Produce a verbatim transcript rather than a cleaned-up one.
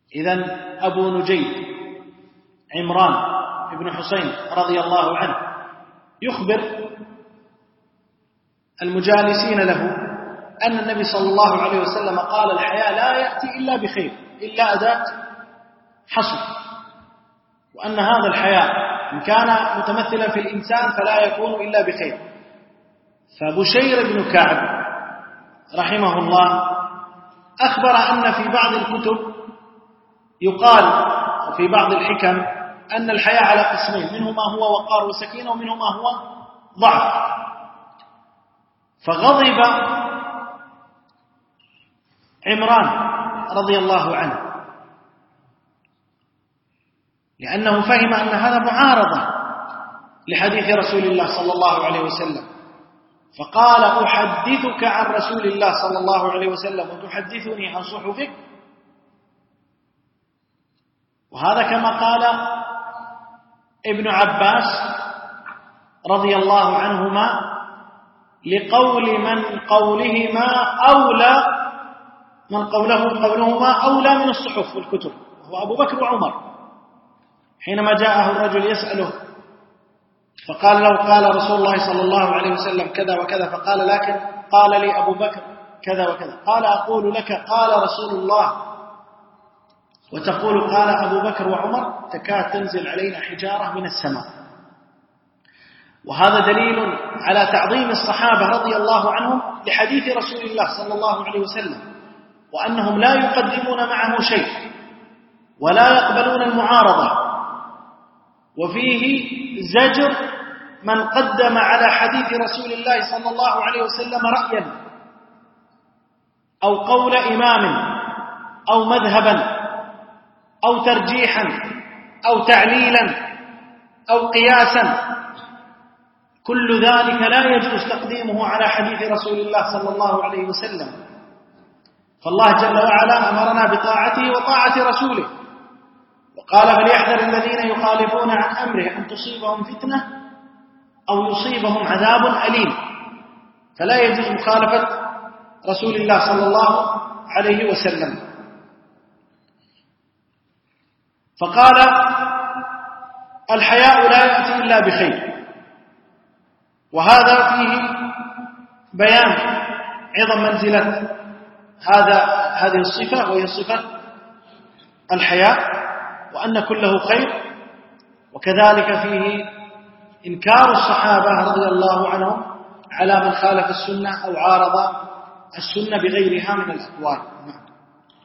إذن أبو نجيد عمران بن حسين رضي الله عنه يخبر المجالسين له أن النبي صلى الله عليه وسلم قال: الحياء لا يأتي إلا بخير، إلا أداة حصر، وأن هذا الحياء إن كان متمثلا في الإنسان فلا يكون إلا بخير. فبشير بن كعب رحمه الله أخبر أن في بعض الكتب يقال وفي بعض الحكم أن الحياء على قسمين، منه ما هو وقار وسكينة ومنه ما هو ضعف. فغضب عمران رضي الله عنه لأنه فهم أن هذا معارضة لحديث رسول الله صلى الله عليه وسلم، فقال: أحدثك عن رسول الله صلى الله عليه وسلم وتحدثني عن صحفك؟ وهذا كما قال ابن عباس رضي الله عنهما: لقول من قولهما أولى من قوله قولهما أولى من الصحف والكتب، وهو أبو بكر وعمر. حينما جاءه الرجل يسأله فقال له: قال رسول الله صلى الله عليه وسلم كذا وكذا، فقال: لكن قال لي أبو بكر كذا وكذا. قال: أقول لك قال رسول الله وتقول قال أبو بكر وعمر، تكاد تنزل علينا حجارة من السماء. وهذا دليل على تعظيم الصحابة رضي الله عنهم لحديث رسول الله صلى الله عليه وسلم، وأنهم لا يقدمون معه شيء ولا يقبلون المعارضة. وفيه زجر من قدم على حديث رسول الله صلى الله عليه وسلم رأيا أو قول إمام أو مذهبا أو ترجيحا أو تعليلا أو قياسا، كل ذلك لا يجوز تقديمه على حديث رسول الله صلى الله عليه وسلم. فالله جل وعلا أمرنا بطاعته وطاعة رسوله، وقال: فليحذر الذين يخالفون عن أمره أن تصيبهم فتنة أو يصيبهم عذاب أليم. فلا يجوز مخالفة رسول الله صلى الله عليه وسلم. فقال: الحياء لا يأتي إلا بخير. وهذا فيه بيان عظم منزلة هذا هذه الصفة، وهي صفة الحياء، وأن كله خير. وكذلك فيه إنكار الصحابة رضي الله عنهم على من خالف السنة أو عارض السنة بغيرها من الأقوال.